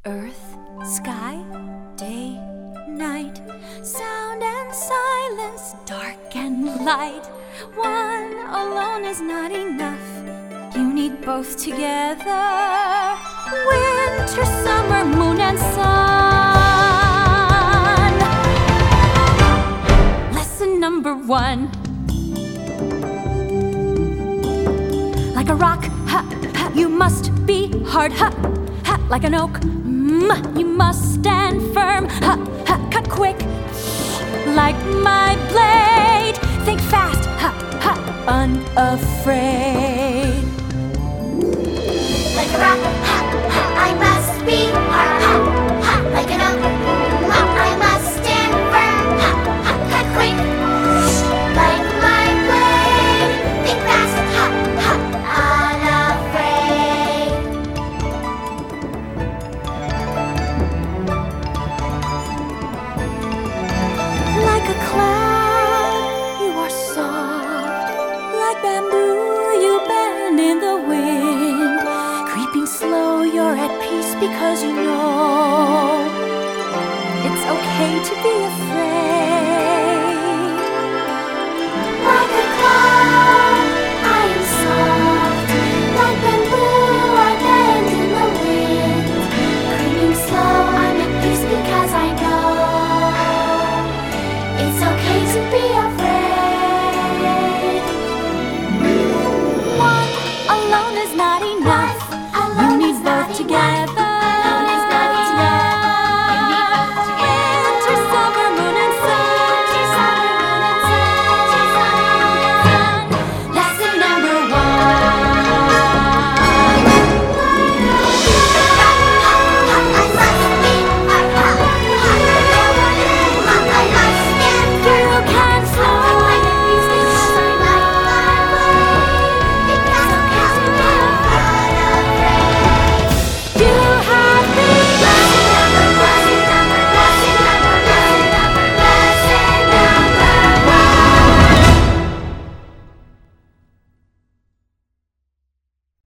Earth, sky, day, night, sound and silence, dark and light. One alone is not enough. You need both together. Winter, summer, moon and sun. Lesson number 1. Like a rock, ha, ha, you must be hard, ha, ha, like an oak, you must stand firm, ha, ha, cut quick, like my blade, think fast, ha, ha, unafraid. Like a rock, ha, ha, I must be hard, ha, ha, like an oak, I must stand firm, ha, ha, cut quick, like my blade, think fast, ha, ha, unafraid. Like a cloud, you are soft, like bamboo, you bend in the wind. Creeping slow, you're at peace because you know it's okay to be afraid.